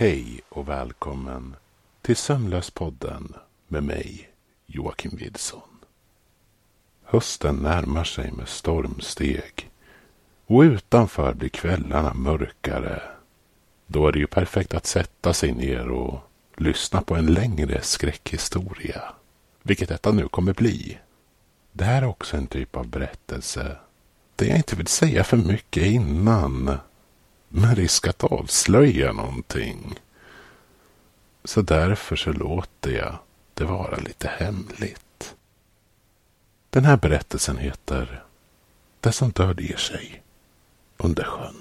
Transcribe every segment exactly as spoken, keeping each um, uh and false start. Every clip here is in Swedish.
Hej och välkommen till Sömnlöspodden med mig, Joakim Widson. Hösten närmar sig med stormsteg och utanför blir kvällarna mörkare. Då är det ju perfekt att sätta sig ner och lyssna på en längre skräckhistoria, vilket detta nu kommer bli. Det här är också en typ av berättelse där jag inte vill säga för mycket innan, med risk att avslöja någonting. Så därför så låter jag det vara lite hemligt. Den här berättelsen heter Det som döljer sig under sjön.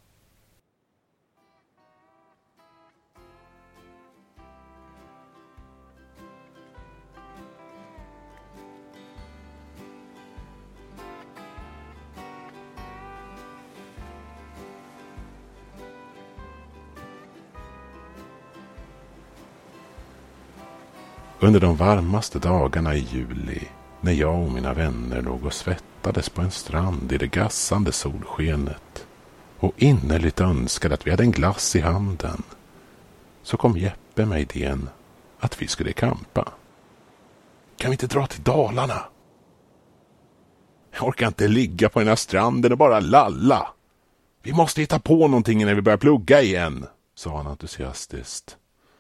Under de varmaste dagarna i juli, när jag och mina vänner låg och svettades på en strand i det gassande solskenet och innerligt önskade att vi hade en glass i handen, så kom Jeppe med idén att vi skulle campa. Kan vi inte dra till Dalarna? Jag orkar inte ligga på den här stranden och bara lalla. Vi måste hitta på någonting när vi börjar plugga igen, sa han entusiastiskt.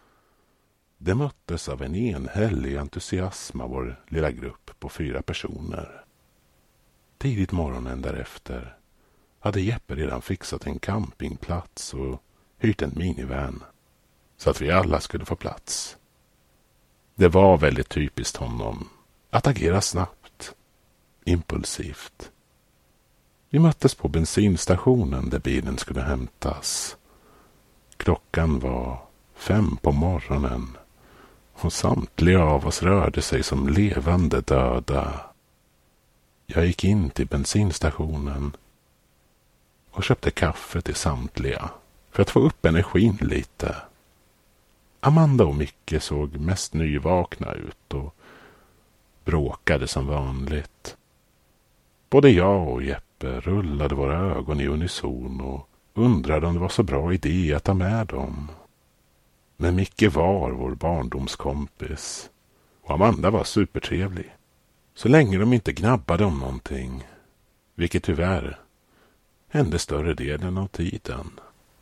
Det möttes av en enhällig entusiasm av vår lilla grupp på fyra personer. Tidigt morgonen därefter hade Jeppe redan fixat en campingplats och hyrt en minivan så att vi alla skulle få plats. Det var väldigt typiskt honom att agera snabbt, impulsivt. Vi möttes på bensinstationen där bilen skulle hämtas. Klockan var fem på morgonen. Och samtliga av oss rörde sig som levande döda. Jag gick in till bensinstationen och köpte kaffe till samtliga för att få upp energin lite. Amanda och Micke såg mest nyvakna ut och bråkade som vanligt. Både jag och Jeppe rullade våra ögon i unison och undrade om det var så bra idé att ta med dem. Men Micke var vår barndomskompis och Amanda var supertrevlig. Så länge de inte gnabbade om någonting, vilket tyvärr hände större delen av tiden.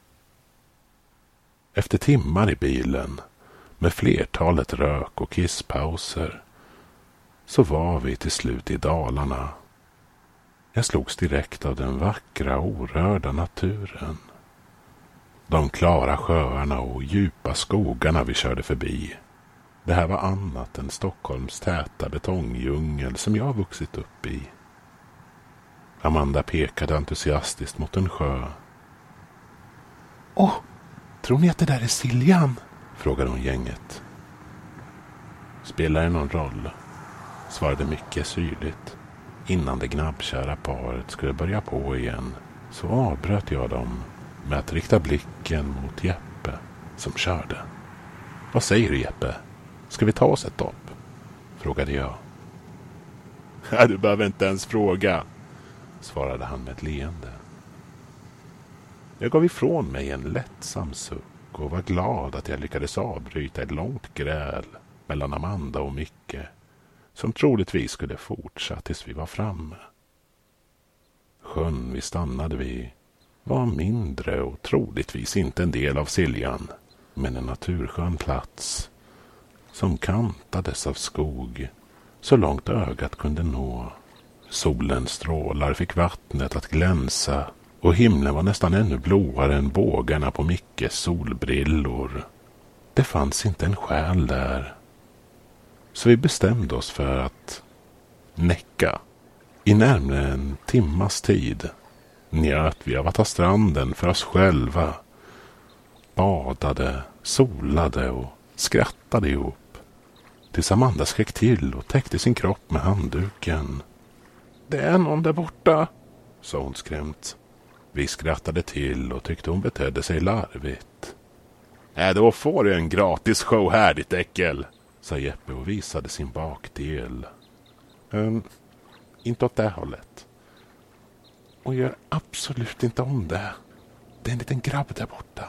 Efter timmar i bilen med flertalet rök- och kisspauser så var vi till slut i Dalarna. Jag slogs direkt av den vackra orörda naturen. De klara sjöarna och djupa skogarna vi körde förbi. Det här var annat än Stockholms täta betongdjungel som jag vuxit upp i. Amanda pekade entusiastiskt mot en sjö. Åh, tror ni att det där är Siljan? Frågade hon gänget. Spelar det någon roll? Svarade Micke syrligt. Innan det gnabbkära paret skulle börja på igen så avbröt jag dem med att rikta blicken mot Jeppe som körde. Vad säger du, Jeppe? Ska vi ta oss ett dopp? Frågade jag. Ja, du behöver inte ens fråga, svarade han med ett leende. Jag gav ifrån mig en lättsam suck och var glad att jag lyckades avbryta ett långt gräl mellan Amanda och Micke som troligtvis skulle fortsätta tills vi var framme. Sjön vi stannade vid var mindre och troligtvis inte en del av Siljan, men en naturskön plats som kantades av skog så långt ögat kunde nå. Solens strålar fick vattnet att glänsa och himlen var nästan ännu blåare än bågarna på Mickes solbrillor. Det fanns inte en själ där. Så vi bestämde oss för att näcka. I närmare en timmas tid njöt vi av att ha stranden för oss själva. Badade, solade och skrattade ihop. Tills Amanda skrek till och täckte sin kropp med handduken. Det är någon där borta, sa hon skrämt. Vi skrattade till och tyckte hon betedde sig larvigt. Äh, då får du en gratis show här, ditt äckel, sa Jeppe och visade sin bakdel. Um, inte åt det hållet. Och gör absolut inte om det. Det är en liten grabb där borta.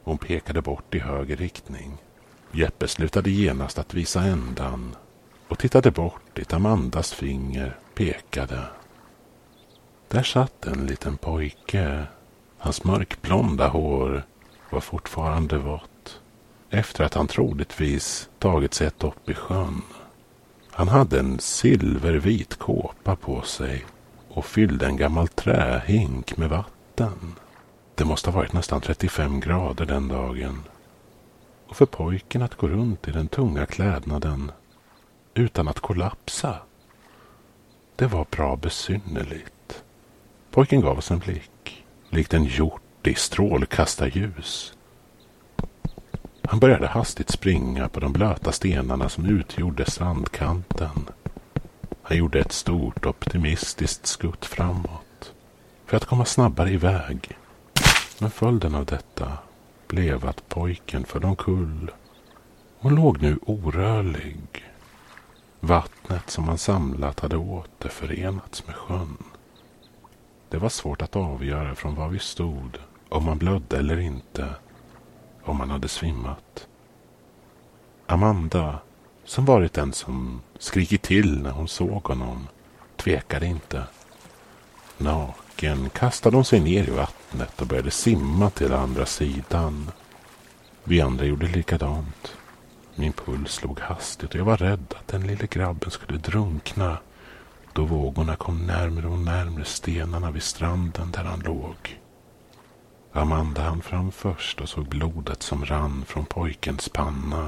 Hon pekade bort i höger riktning. Jeppe slutade genast att visa ändan och tittade bort dit Amandas finger pekade. Där satt en liten pojke. Hans mörkblonda hår var fortfarande vått, efter att han troligtvis tagit sig ett dopp i sjön. Han hade en silvervit kåpa på sig och fyllde en gammal trähink med vatten. Det måste ha varit nästan trettiofem grader den dagen. Och för pojken att gå runt i den tunga klädnaden utan att kollapsa, det var bra besynnerligt. Pojken gav oss en blick, likt en hjort i strålkastarljus. Han började hastigt springa på de blöta stenarna som utgjorde strandkanten. Han gjorde ett stort optimistiskt skutt framåt för att komma snabbare iväg. Men följden av detta blev att pojken föll omkull och låg nu orörlig. Vattnet som han samlat hade återförenats med sjön. Det var svårt att avgöra från var vi stod, om han blödde eller inte, om han hade svimmat. Amanda, som varit den som skrikit till när hon såg honom, tvekade inte. Naken kastade hon sig ner i vattnet och började simma till andra sidan. Vi andra gjorde likadant. Min puls slog hastigt och jag var rädd att den lille grabben skulle drunkna då vågorna kom närmare och närmare stenarna vid stranden där han låg. Amanda hann fram först och såg blodet som rann från pojkens panna.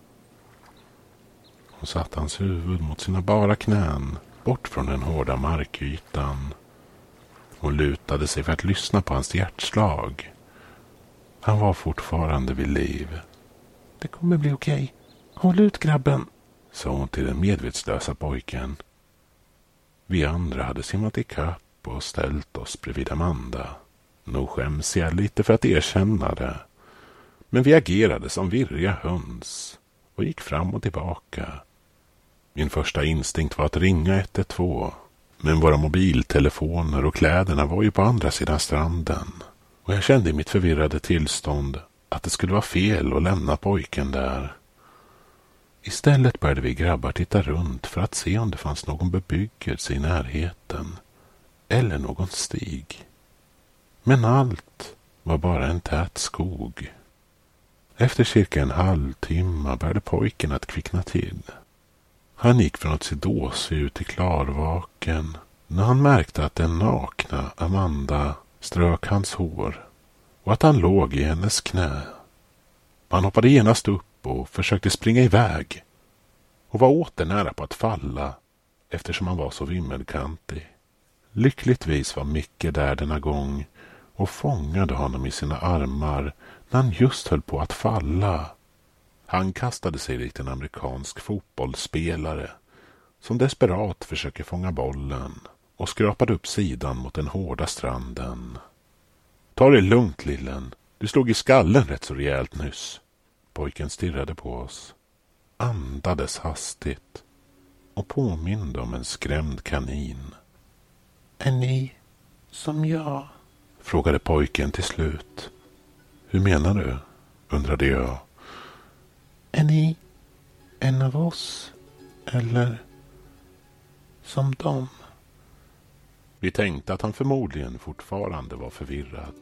Hon satte hans huvud mot sina bara knän, bort från den hårda markytan. Hon lutade sig för att lyssna på hans hjärtslag. Han var fortfarande vid liv. Det kommer bli okej. Håll ut, grabben, sa hon till den medvetslösa pojken. Vi andra hade simmat i kapp och ställt oss bredvid Amanda. Nog skäms jag lite för att erkänna det. Men vi agerade som virriga höns och gick fram och tillbaka. Min första instinkt var att ringa ett ett två. Men våra mobiltelefoner och kläderna var ju på andra sidan stranden. Och jag kände i mitt förvirrade tillstånd att det skulle vara fel att lämna pojken där. Istället började vi grabbar titta runt för att se om det fanns någon bebyggelse i närheten. Eller någon stig. Men allt var bara en tät skog. Efter cirka en halvtimme började pojken att kvickna till. Han gick från att se dåsig ut till klarvaken när han märkte att den nakna Amanda strök hans hår och att han låg i hennes knä. Han hoppade genast upp och försökte springa iväg och var åter nära på att falla eftersom han var så vimmelkantig. Lyckligtvis var Micke där denna gång och fångade honom i sina armar när han just höll på att falla. Han kastade sig likt en amerikansk fotbollsspelare som desperat försöker fånga bollen och skrapade upp sidan mot den hårda stranden. Ta det lugnt, lillen. Du slog i skallen rätt så rejält nyss. Pojken stirrade på oss, andades hastigt och påminde om en skrämd kanin. Är ni som jag? Frågade pojken till slut. Hur menar du? Undrade jag. Är ni en av oss? Eller som dem? Vi tänkte att han förmodligen fortfarande var förvirrad.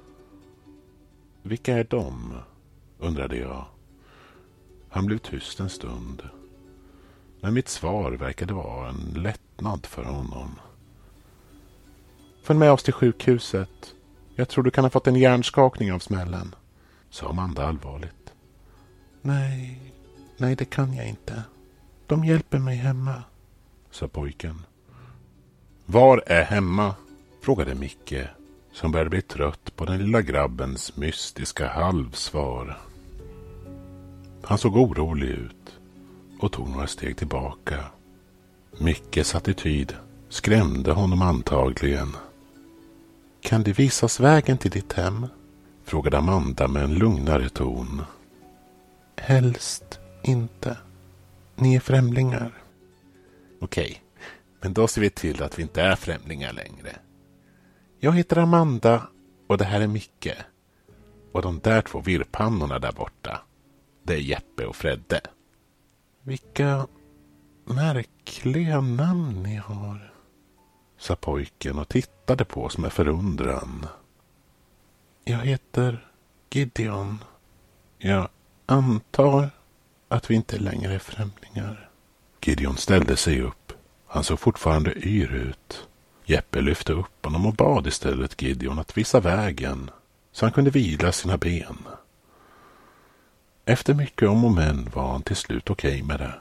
Vilka är de? Undrade jag. Han blev tyst en stund. Men mitt svar verkade vara en lättnad för honom. Följ med oss till sjukhuset. Jag tror du kan ha fått en hjärnskakning av smällen, sa Amanda allvarligt. Nej, nej det kan jag inte. De hjälper mig hemma, sa pojken. Var är hemma? Frågade Micke, som började bli trött på den lilla grabbens mystiska halvsvar. Han såg orolig ut och tog några steg tillbaka. Mickes attityd skrämde honom antagligen. Kan du visa oss vägen till ditt hem? Frågade Amanda med en lugnare ton. Helst inte. Ni är främlingar. Okej, men då ser vi till att vi inte är främlingar längre. Jag heter Amanda och det här är Micke. Och de där två virrpannorna där borta, det är Jeppe och Fredde. Vilka märkliga namn ni har, sa pojken och tittade på oss med förundran. Jag heter Gideon. Jag antar att vi inte längre är främlingar. Gideon ställde sig upp. Han såg fortfarande yr ut. Jeppe lyfte upp honom och bad istället Gideon att visa vägen så han kunde vila sina ben. Efter mycket om och men var han till slut okej med det.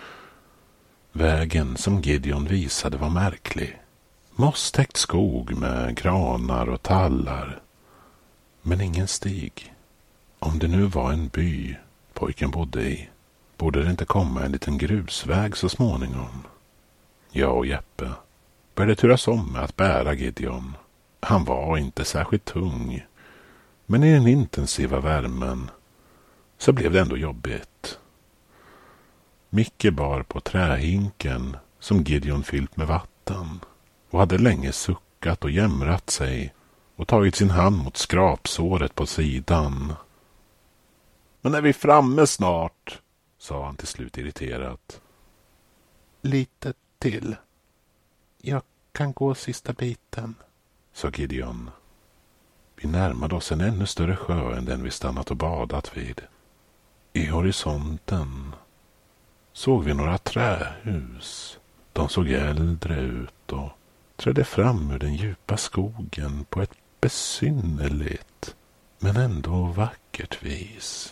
Vägen som Gideon visade var märklig. Mosstäckt skog med granar och tallar. Men ingen stig. Om det nu var en by pojken bodde i, borde det inte komma en liten grusväg så småningom. Jag och Jeppe började turas om med att bära Gideon. Han var inte särskilt tung, men i den intensiva värmen så blev det ändå jobbigt. Micke bar på trähinken som Gideon fyllt med vatten och hade länge suckat och jämrat sig och tagit sin hand mot skrapsåret på sidan. Men är vi framme snart, sa han till slut irriterat. Lite till. Jag kan gå sista biten, sa Gideon. Vi närmade oss en ännu större sjö än den vi stannat och badat vid. I horisonten såg vi några trähus. De såg äldre ut och trädde fram ur den djupa skogen på ett besynnerligt men ändå vackert vis.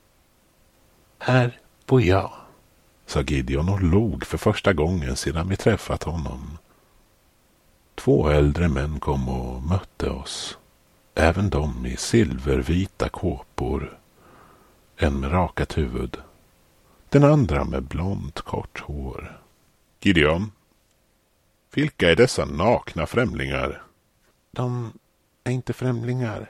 Här bor jag, sa Gideon och log för första gången sedan vi träffat honom. Två äldre män kom och mötte oss. Även de i silvervita kåpor. En med rakat huvud. Den andra med blont kort hår. Gideon, vilka är dessa nakna främlingar? De är inte främlingar.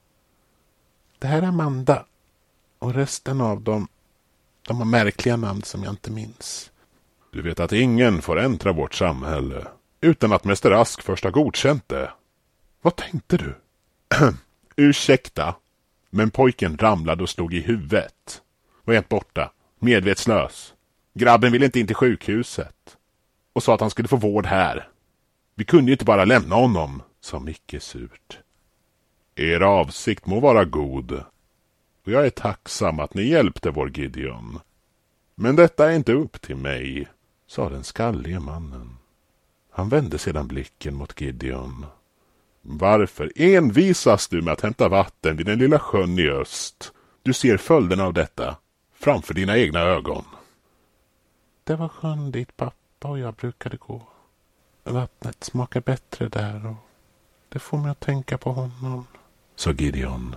Det här är Amanda. Och resten av dem, de har märkliga namn som jag inte minns. Du vet att ingen får äntra vårt samhälle utan att mäster Ask först har godkänt det. Vad tänkte du? Ursäkta, men pojken ramlade och slog i huvudet. Var helt borta, medvetslös. Grabben ville inte in till sjukhuset och sa att han skulle få vård här. Vi kunde ju inte bara lämna honom, sa Micke surt. Er avsikt må vara god, och jag är tacksam att ni hjälpte vår Gideon. Men detta är inte upp till mig, sa den skallige mannen. Han vände sedan blicken mot Gideon. Varför envisas du med att hämta vatten vid den lilla sjön i öst? Du ser följderna av detta framför dina egna ögon. Det var sjön dit pappa och jag brukade gå. Vattnet smakar bättre där och det får mig att tänka på honom, sa Gideon.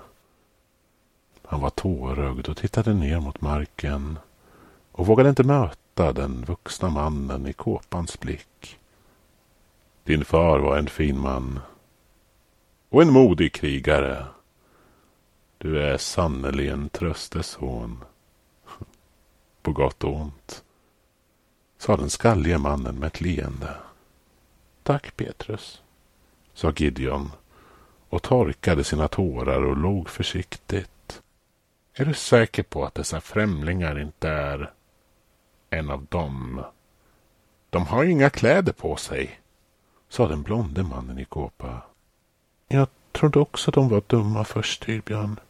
Han var tårögd och tittade ner mot marken och vågade inte möta den vuxna mannen i kåpans blick. Din far var en fin man och en modig krigare. Du är sannoliken trösteson. På gott och ont, sa den skallige mannen med ett leende. Tack Petrus, sa Gideon och torkade sina tårar och log försiktigt. Är du säker på att dessa främlingar inte är en av dem? De har ju inga kläder på sig, sa den blonde mannen i kåpa. Jag trodde också de var dumma först, Styrbjörn.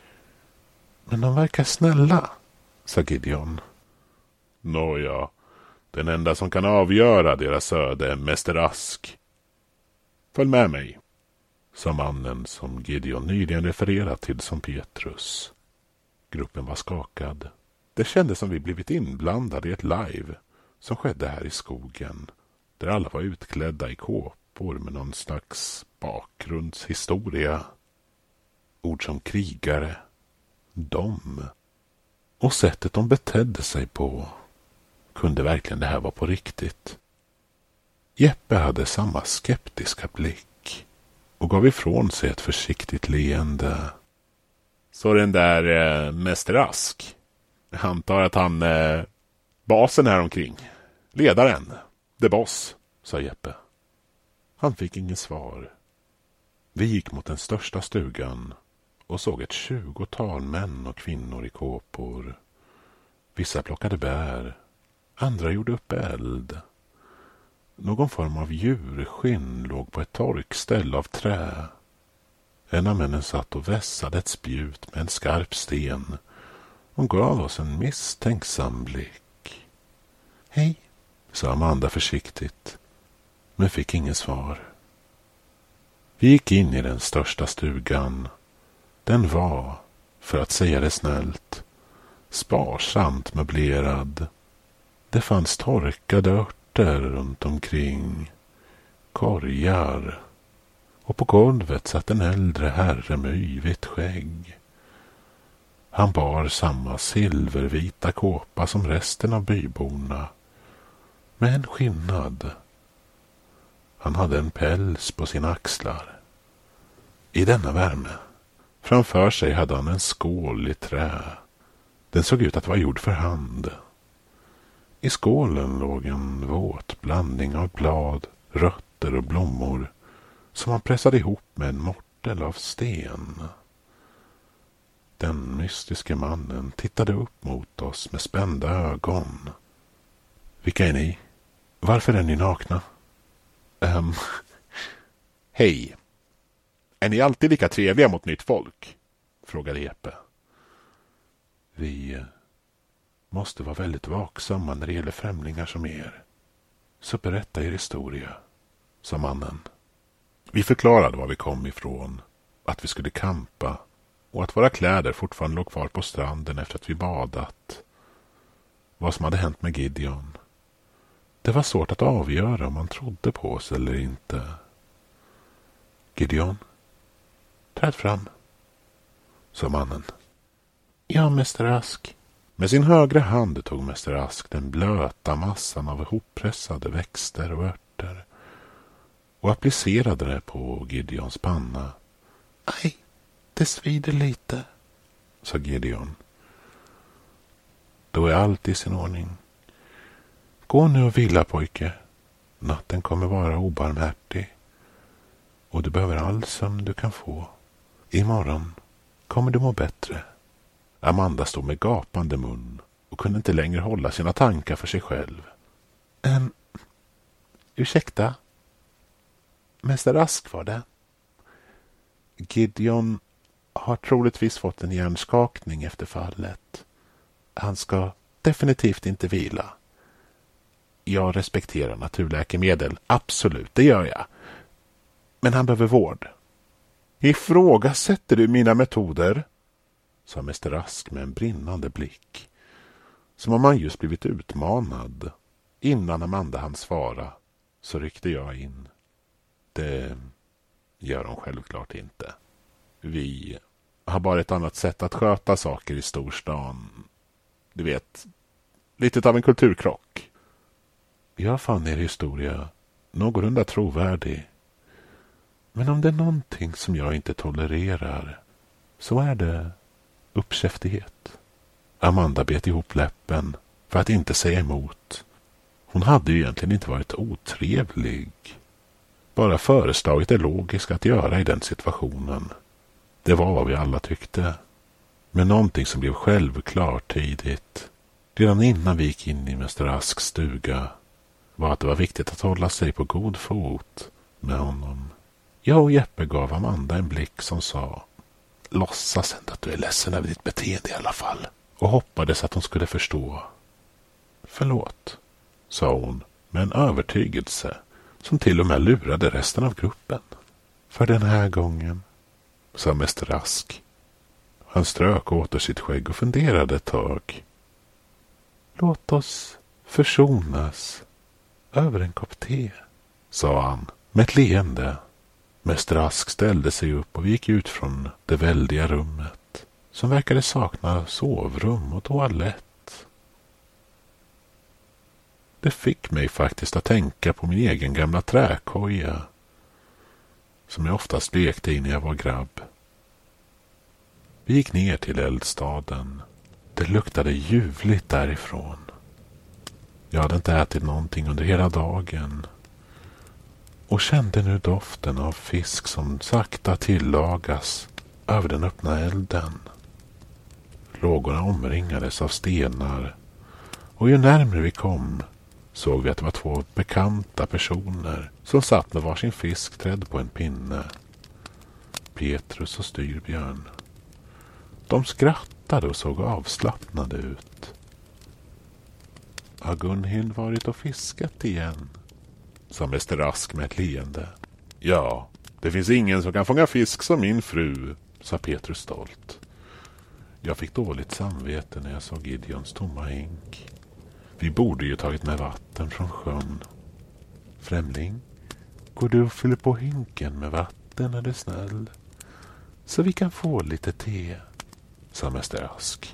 Men de verkar snälla, sa Gideon. Nåja, den enda som kan avgöra deras öde är mäster Ask. Följ med mig, sa mannen som Gideon nyligen refererat till som Petrus. Gruppen var skakad. Det kändes som vi blivit inblandade i ett live som skedde här i skogen, där alla var utklädda i kåpor med någon slags bakgrundshistoria. Ord som krigare, dom och sättet de betedde sig på. Kunde verkligen det här vara på riktigt? Jeppe hade samma skeptiska blick och gav ifrån sig ett försiktigt leende. Så den där eh, mäster Ask, jag antar att han eh, basen här omkring, ledaren, the boss, sa Jeppe. Han fick ingen svar. Vi gick mot den största stugan och såg ett tjugotal män och kvinnor i kåpor. Vissa plockade bär, andra gjorde upp eld. Någon form av djurskinn låg på ett torkställ av trä. En av männen satt och vässade ett spjut med en skarp sten och gav oss en misstänksam blick. Hej, sa Amanda försiktigt, men fick inget svar. Vi gick in i den största stugan. Den var, för att säga det snällt, sparsamt möblerad. Det fanns torkade örter runt omkring, korgar, och på golvet satt en äldre herre med yvigt skägg. Han bar samma silvervita kåpa som resten av byborna, med en skillnad. Han hade en päls på sina axlar. I denna värme, framför sig hade han en skål i trä. Den såg ut att vara gjord för hand. I skålen låg en våt blandning av blad, rötter och blommor som han pressade ihop med en mortel av sten. Den mystiske mannen tittade upp mot oss med spända ögon. Vilka är ni? Varför är ni nakna? Um, Hej. Är ni alltid lika trevliga mot nytt folk? Frågade Jeppe. Vi måste vara väldigt vaksamma när det gäller främlingar som er. Så berätta er historia, sa mannen. Vi förklarade var vi kom ifrån, att vi skulle kampa och att våra kläder fortfarande låg kvar på stranden efter att vi badat. Vad som hade hänt med Gideon. Det var svårt att avgöra om man trodde på oss eller inte. Gideon, träd fram, sa mannen. Ja, mäster Ask. Med sin högra hand tog mäster Ask den blöta massan av hoppressade växter och örter och applicerade det på Gideons panna. Aj, det svider lite, sa Gideon. Då är allt i sin ordning. Gå nu och vila, pojke. Natten kommer vara obarmhärtig. Och du behöver all sömn du kan få. Imorgon kommer du må bättre. Amanda stod med gapande mun och kunde inte längre hålla sina tankar för sig själv. Um, ursäkta. Mäster Ask var det. Gideon har troligtvis fått en hjärnskakning efter fallet. Han ska definitivt inte vila. Jag respekterar naturläkemedel, absolut, det gör jag. Men han behöver vård. Ifrågasätter du mina metoder? Sa mäster Ask med en brinnande blick. Som om han just blivit utmanad. Innan Amanda hann svara så ryckte jag in. Det gör hon självklart inte. Vi har bara ett annat sätt att sköta saker i storstan. Du vet, lite av en kulturkrock. Jag fann er historia någorlunda trovärdig. Men om det är någonting som jag inte tolererar så är det uppkäftighet. Amanda bet ihop läppen för att inte säga emot. Hon hade ju egentligen inte varit otrevlig. Bara föreslaget är logiskt att göra i den situationen. Det var vad vi alla tyckte. Men någonting som blev självklart tidigt, redan innan vi gick in i mäster Asks stuga, var att det var viktigt att hålla sig på god fot med honom. Jag och Jeppe gav Amanda en blick som sa: låtsas inte att du är ledsen över ditt beteende i alla fall. Och hoppades att hon skulle förstå. Förlåt, sa hon med en övertygelse som till och med lurade resten av gruppen. För den här gången, sa mäster Ask. Han strök åter sitt skägg och funderade ett tag. Låt oss försonas över en kopp te, sa han med ett leende. Mäster Ask ställde sig upp och vi gick ut från det väldiga rummet som verkade sakna sovrum och toalett. Det fick mig faktiskt att tänka på min egen gamla träkoja som jag oftast lekte i när jag var grabb. Vi gick ner till eldstaden. Det luktade ljuvligt därifrån. Jag hade inte ätit någonting under hela dagen och kände nu doften av fisk som sakta tillagas över den öppna elden. Lågorna omringades av stenar, och ju närmare vi kom såg vi att det var två bekanta personer som satt med varsin fisk trädd på en pinne. Petrus och Styrbjörn. De skrattade och såg avslappnade ut. Har Gunhild varit och fiskat igen? Sa mäster Rask med ett leende. Ja, det finns ingen som kan fånga fisk som min fru, sa Petrus stolt. Jag fick dåligt samvete när jag såg Gideons tomma hink. Vi borde ju tagit med vatten från sjön. Främling, går du och fyller på hinken med vatten, är du snäll? Så vi kan få lite te, sa mäster Rask.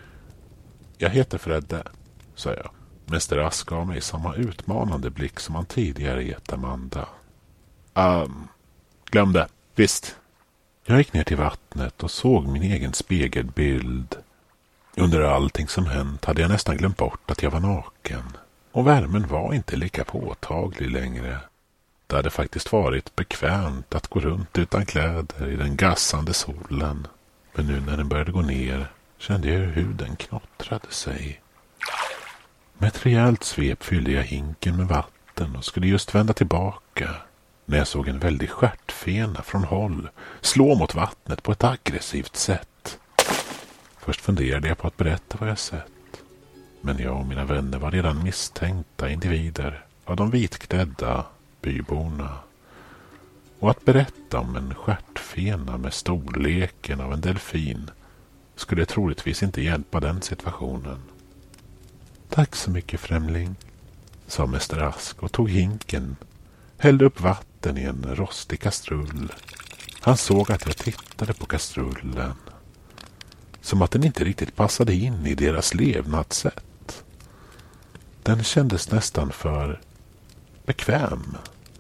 Jag heter Fredde, sa jag. Mäster Rask gav mig samma utmanande blick som han tidigare gett Amanda. Um, glöm det, visst. Jag gick ner till vattnet och såg min egen spegelbild. Under allting som hänt hade jag nästan glömt bort att jag var naken. Och värmen var inte lika påtaglig längre. Det hade faktiskt varit bekvämt att gå runt utan kläder i den gassande solen. Men nu när den började gå ner kände jag hur huden knottrade sig. Med ett rejält svep fyllde jag hinken med vatten och skulle just vända tillbaka när jag såg en väldig stjärtfena från håll slå mot vattnet på ett aggressivt sätt. Först funderade jag på att berätta vad jag sett. Men jag och mina vänner var redan misstänkta individer av de vitklädda byborna. Och att berätta om en stjärtfena med storleken av en delfin skulle troligtvis inte hjälpa den situationen. Tack så mycket, främling, sa mäster Rask och tog hinken, hällde upp vatten i en rostig kastrull. Han såg att jag tittade på kastrullen, som att den inte riktigt passade in i deras levnadssätt. Den kändes nästan för bekväm.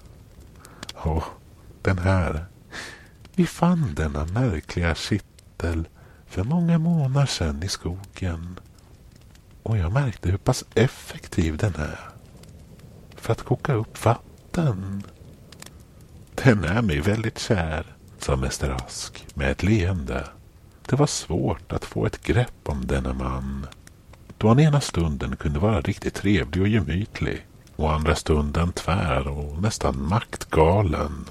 Och den här, vi fann denna märkliga kittel för många månader sedan i skogen. Och jag märkte hur pass effektiv den är för att koka upp vatten. Den är mig väldigt kär, sa mäster Rask med ett leende. Det var svårt att få ett grepp om denna man, då han ena stunden kunde vara riktigt trevlig och gemytlig och andra stunden tvär och nästan maktgalen.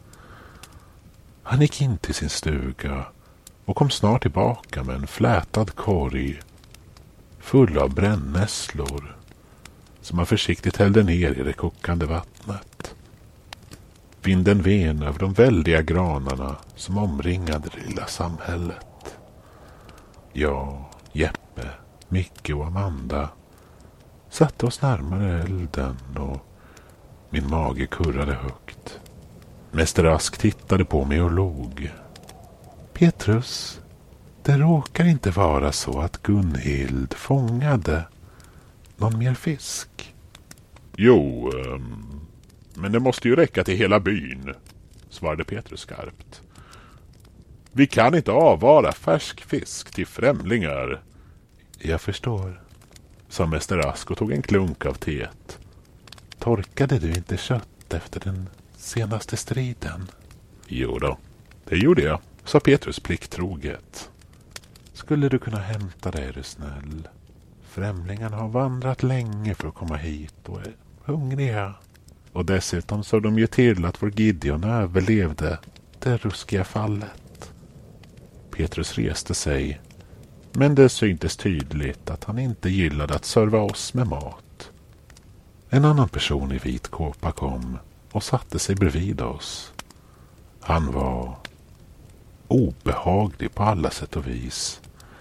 Han gick in till sin stuga och kom snart tillbaka med en flätad korg full av brännässlor som han försiktigt hällde ner i det kokande vattnet. Vinden ven över de väldiga granarna som omringade det lilla samhället. Jag, Jeppe, Micke och Amanda satte oss närmare elden och min mage kurrade högt. Mäster Rask tittade på mig och log. Petrus, det råkar inte vara så att Gunhild fångade någon mer fisk? Jo, um, men det måste ju räcka till hela byn, svarade Petrus skarpt. Vi kan inte avvara färsk fisk till främlingar. Jag förstår, sa mäster Rask och tog en klunk av teet. Torkade du inte kött efter den senaste striden? Jo då, det gjorde jag, sa Petrus plikttroget. Skulle du kunna hämta dig, är du snäll? Främlingarna har vandrat länge för att komma hit och är hungriga. Och dessutom såg de ju till att vår Gideon överlevde det ruskiga fallet. Petrus reste sig, men det syntes tydligt att han inte gillade att serva oss med mat. En annan person i vit kåpa kom och satte sig bredvid oss. Han var obehaglig på alla sätt och vis.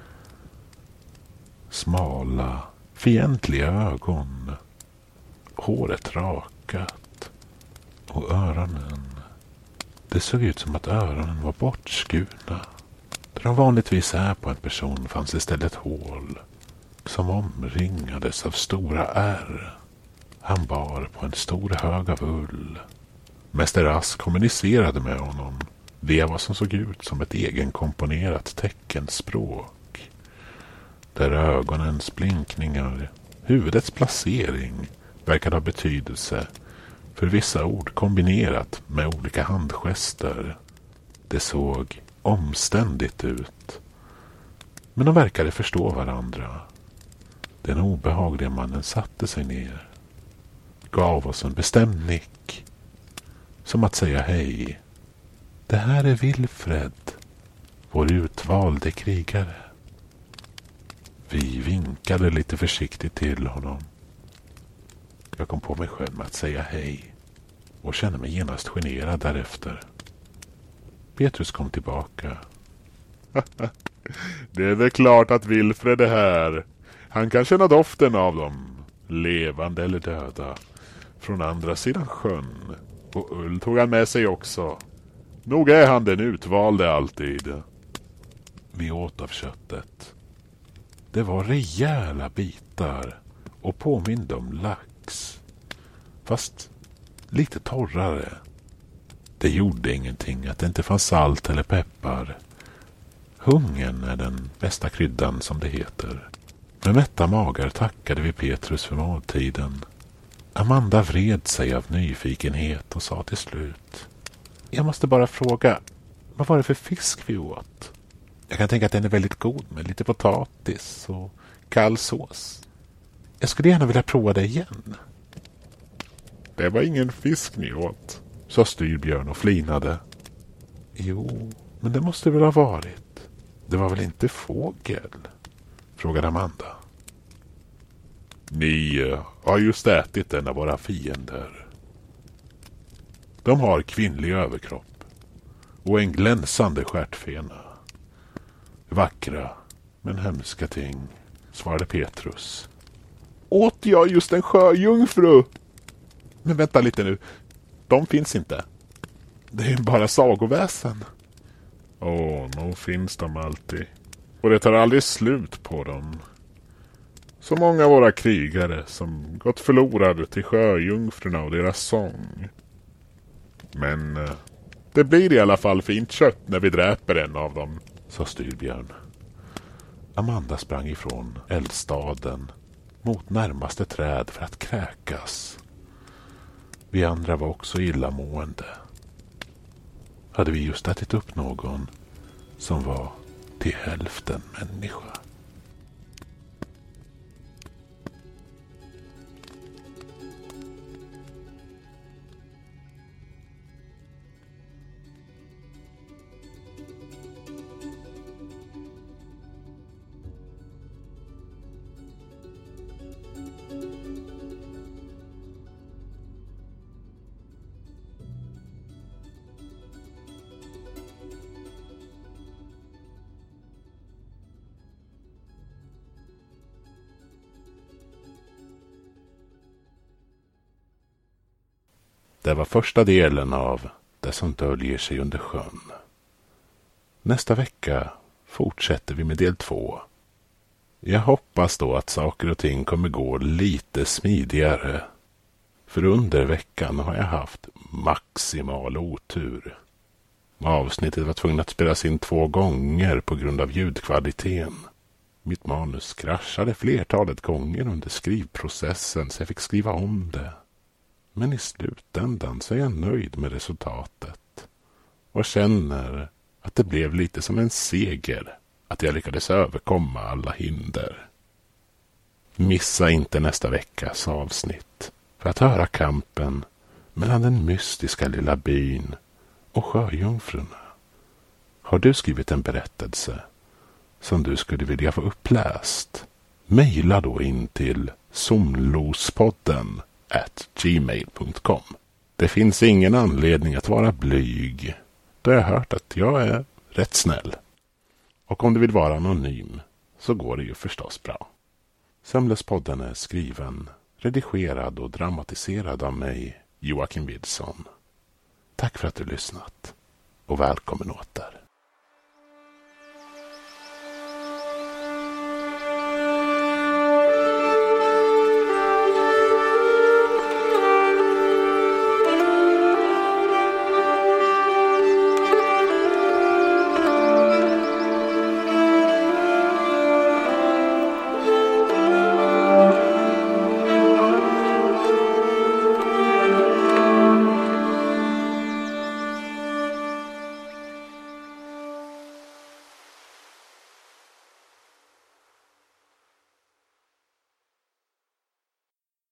Smala, fientliga ögon, håret rakat och öronen. Det såg ut som att öronen var bortskurna. Där de vanligtvis är på en person fanns istället hål som omringades av stora ärr. Han bar på en stor hög av ull. Mäster Rask kommunicerade med honom via vad som såg ut som ett egenkomponerat teckenspråk, där ögonens blinkningar, huvudets placering verkade ha betydelse för vissa ord kombinerat med olika handgester. Det såg omständigt ut. Men de verkade förstå varandra. Den obehagliga mannen satte sig ner. Gav oss en bestämd nick. Som att säga hej. Det här är Wilfred. Vår utvalde krigare. Vi vinkade lite försiktigt till honom. Jag kom på mig själv med att säga hej. Och kände mig genast generad därefter. Petrus kom tillbaka. Det är väl klart att Wilfred är här. Han kan känna doften av dem. Levande eller döda. Från andra sidan sjön. Och ull tog han med sig också. Nog är han den utvalde alltid. Vi åt av köttet. Det var rejäla bitar. Och påminde om lax. Fast lite torrare. Det gjorde ingenting att det inte fanns salt eller peppar. Hungern är den bästa kryddan som det heter. Med mätta magar tackade vi Petrus för måltiden. Amanda vred sig av nyfikenhet och sa till slut. Jag måste bara fråga, vad var det för fisk vi åt? Jag kan tänka att den är väldigt god med lite potatis och kall sås. Jag skulle gärna vilja prova det igen. Det var ingen fisk ni åt, sa Styrbjörn och flinade. Jo, men det måste väl ha varit. Det var väl inte fågel? Frågade Amanda. Ni uh, har just ätit en av våra fiender. De har kvinnlig överkropp och en glänsande stjärtfena. Vackra men hemska ting, svarade Petrus. Åt jag just en sjöjungfru? Men vänta lite nu, de finns inte. Det är bara sagoväsen. Åh, nog finns de alltid. Och det tar aldrig slut på dem. Så många av våra krigare som gått förlorade till sjöjungfrurna och deras sång. Men eh, det blir i alla fall fint kött när vi dräper en av dem, sa Styrbjörn. Amanda sprang ifrån eldstaden mot närmaste träd för att kräkas. Vi andra var också illamående. Hade vi just ätit upp någon som var till hälften människa? Det var första delen av Det som döljer sig under sjön. Nästa vecka fortsätter vi med del två. Jag hoppas då att saker och ting kommer gå lite smidigare. För under veckan har jag haft maximal otur. Avsnittet var tvungen att spelas in två gånger på grund av ljudkvaliteten. Mitt manus kraschade flertalet gånger under skrivprocessen så jag fick skriva om det. Men i slutändan så är jag nöjd med resultatet. Och känner att det blev lite som en seger. Att jag lyckades överkomma alla hinder. Missa inte nästa veckas avsnitt. För att höra kampen mellan den mystiska lilla byn och sjöjungfrurna. Har du skrivit en berättelse som du skulle vilja få uppläst? Maila då in till somlospodden at gmail dot com. Det finns ingen anledning att vara blyg. Då har jag hört att jag är rätt snäll. Och om du vill vara anonym så går det ju förstås bra. Sömnlöspodden är skriven, redigerad och dramatiserad av mig, Joakim Wilson. Tack för att du lyssnat och välkommen åter.